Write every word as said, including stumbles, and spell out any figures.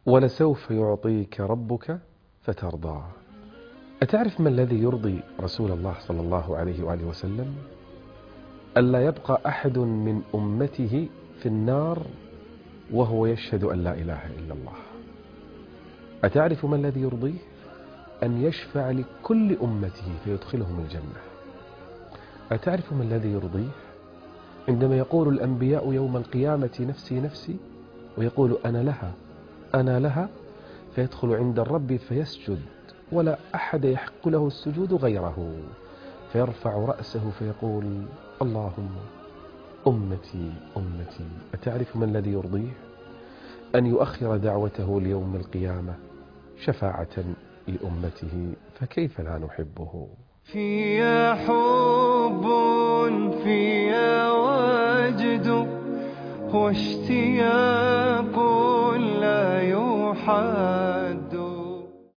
ولسوف يعطيك ربك فترضى. أتعرف ما الذي يرضي رسول الله صلى الله عليه وآله وسلم؟ ألا يبقى أحد من أمته في النار وهو يشهد أن لا إله إلا الله. أتعرف ما الذي يرضيه؟ أن يشفع لكل أمته فيدخلهم الجنة. أتعرف ما الذي يرضيه؟ عندما يقول الأنبياء يوم القيامة نفسي نفسي، ويقول أنا لها أنا لها، فيدخل عند الرب فيسجد ولا أحد يحق له السجود غيره، فيرفع رأسه فيقول اللهم أمتي أمتي. أتعرف ما الذي يرضيه؟ أن يؤخر دعوته ليوم القيامة شفاعة لأمته، فكيف لا نحبه؟ فيا حب فيا وجد واشتياق لا يحد.